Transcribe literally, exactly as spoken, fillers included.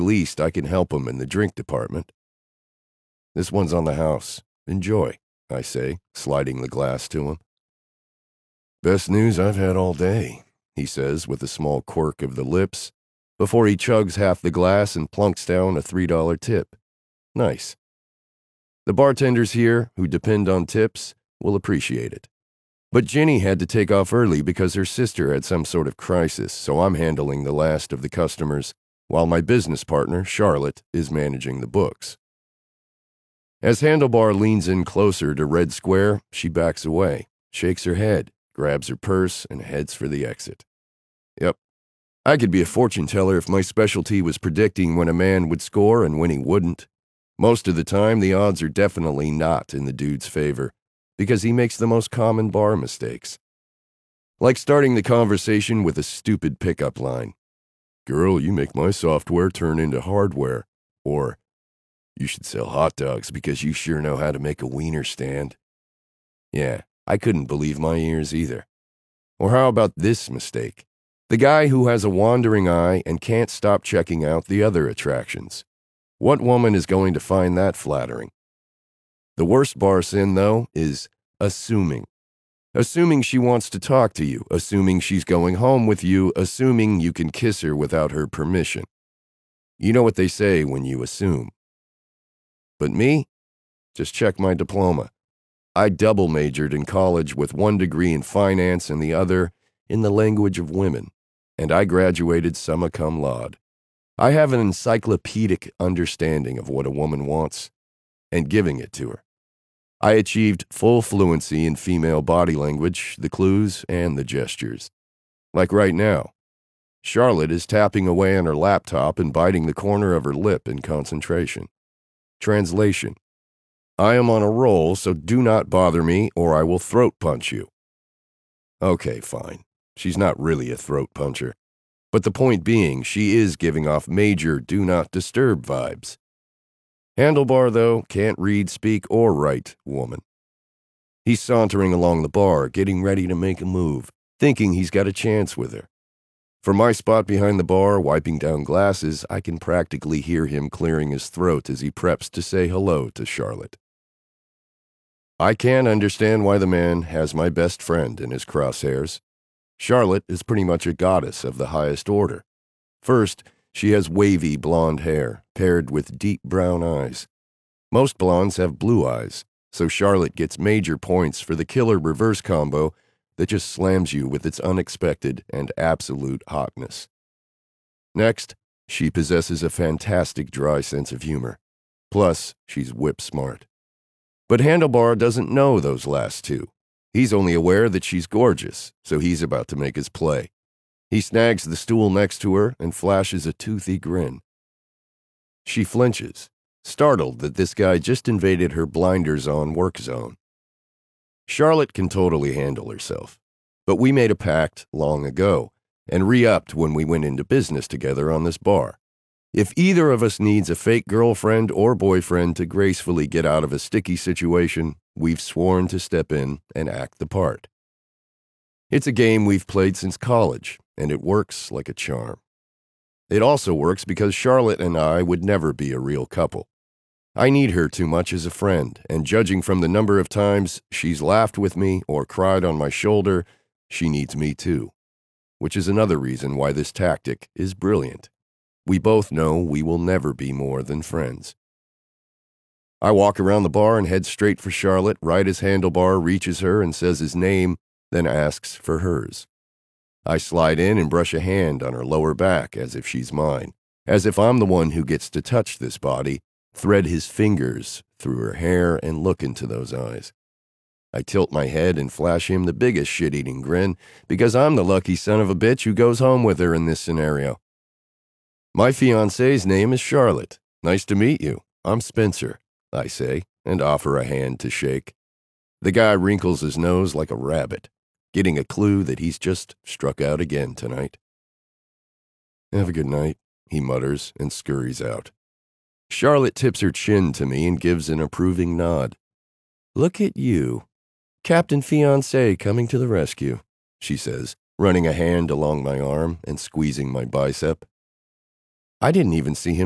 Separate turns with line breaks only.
least I can help him in the drink department. This one's on the house. Enjoy, I say, sliding the glass to him. Best news I've had all day, he says with a small quirk of the lips, before he chugs half the glass and plunks down a three dollar tip. Nice. The bartenders here, who depend on tips, will appreciate it. But Ginny had to take off early because her sister had some sort of crisis, so I'm handling the last of the customers, while my business partner, Charlotte, is managing the books. As Handlebar leans in closer to Red Square, she backs away, shakes her head, grabs her purse, and heads for the exit. Yep, I could be a fortune teller if my specialty was predicting when a man would score and when he wouldn't. Most of the time, the odds are definitely not in the dude's favor, because he makes the most common bar mistakes. Like starting the conversation with a stupid pickup line. Girl, you make my software turn into hardware. Or, you should sell hot dogs because you sure know how to make a wiener stand. Yeah, I couldn't believe my ears either. Or how about this mistake? The guy who has a wandering eye and can't stop checking out the other attractions. What woman is going to find that flattering? The worst bar sin, though, is assuming. Assuming she wants to talk to you, assuming she's going home with you, assuming you can kiss her without her permission. You know what they say when you assume. But me? Just check my diploma. I double majored in college with one degree in finance and the other in the language of women, and I graduated summa cum laude. I have an encyclopedic understanding of what a woman wants, and giving it to her. I achieved full fluency in female body language, the clues, and the gestures. Like right now, Charlotte is tapping away on her laptop and biting the corner of her lip in concentration. Translation: I am on a roll, so do not bother me or I will throat punch you. Okay, fine. She's not really a throat puncher. But the point being, she is giving off major do not disturb vibes. Handlebar, though, can't read, speak, or write woman. He's sauntering along the bar, getting ready to make a move, thinking he's got a chance with her. From my spot behind the bar, wiping down glasses, I can practically hear him clearing his throat as he preps to say hello to Charlotte. I can't understand why the man has my best friend in his crosshairs. Charlotte is pretty much a goddess of the highest order. First, she has wavy blonde hair, paired with deep brown eyes. Most blondes have blue eyes, so Charlotte gets major points for the killer reverse combo that just slams you with its unexpected and absolute hotness. Next, she possesses a fantastic dry sense of humor. Plus, she's whip smart. But Handlebar doesn't know those last two. He's only aware that she's gorgeous, so he's about to make his play. He snags the stool next to her and flashes a toothy grin. She flinches, startled that this guy just invaded her blinders-on work zone. Charlotte can totally handle herself, but we made a pact long ago and re-upped when we went into business together on this bar. If either of us needs a fake girlfriend or boyfriend to gracefully get out of a sticky situation, we've sworn to step in and act the part. It's a game we've played since college, and it works like a charm. It also works because Charlotte and I would never be a real couple. I need her too much as a friend, and judging from the number of times she's laughed with me or cried on my shoulder, she needs me too. Which is another reason why this tactic is brilliant. We both know we will never be more than friends. I walk around the bar and head straight for Charlotte right as Handlebar reaches her and says his name, then asks for hers. I slide in and brush a hand on her lower back as if she's mine, as if I'm the one who gets to touch this body, thread his fingers through her hair and look into those eyes. I tilt my head and flash him the biggest shit-eating grin because I'm the lucky son of a bitch who goes home with her in this scenario. My fiancée's name is Charlotte. Nice to meet you. I'm Spencer, I say, and offer a hand to shake. The guy wrinkles his nose like a rabbit, getting a clue that he's just struck out again tonight. Have a good night, he mutters and scurries out. Charlotte tips her chin to me and gives an approving nod. Look at you. Captain Fiancé coming to the rescue, she says, running a hand along my arm and squeezing my bicep. I didn't even see him